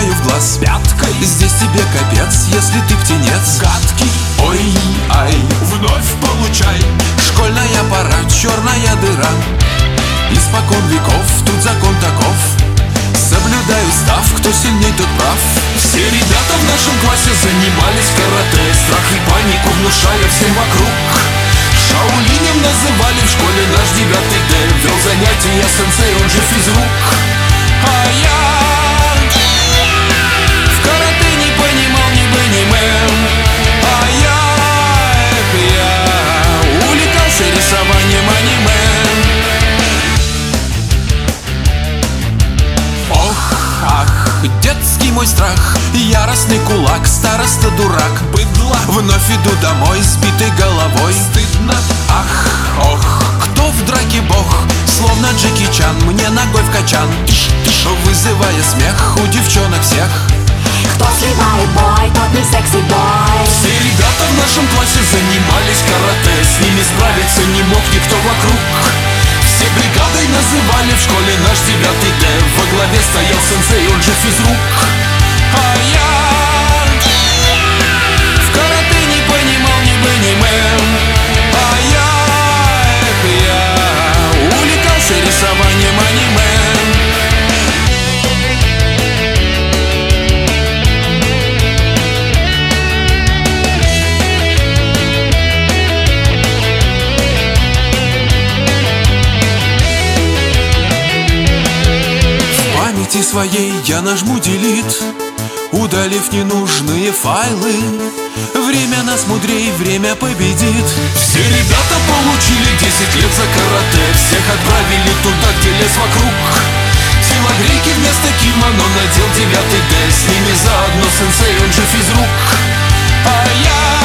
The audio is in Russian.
пихаю в глаз пяткой. Здесь тебе капец, если ты птенец гадкий. Ой-ай, вновь получай. Школьная пора, черная дыра. Испокон веков, тут закон таков. Соблюдай устав, кто сильней, тот прав. Все ребята в нашем классе занимались карате, страх и панику внушая всем вокруг. Шаолинем называли в школе наш 9-й Д. Вел занятия сенсей, он же физрук. А я в карате не понимал ни бы, ни мем. А я увлекался рисованием аниме. Детский мой страх, яростный кулак, староста дурак, быдло. Вновь иду домой сбитой головой. Стыдно, ах, ох, кто в драке бог? Словно Джеки Чан, мне ногой в качан, вызывая смех у девчонок всех. Кто сливает бой, тот не секси-бой. Все ребята в нашем классе занимались карате, с ними справиться не мог никто вокруг. Все бригадой называли в школе наш 9-й Д. Во главе стоял сенсей, он же физрук. А я в карате не понимал ни бы, ни мем. А я увлекался рисованием аниме. Своей я нажму delete, удалив ненужные файлы. Время нас мудрей, время победит. Все ребята получили 10 лет за карате. Всех отправили туда, где лес вокруг. Телогрейки вместо кимоно надел 9-й Д. С ними заодно сенсей, он же физрук. А я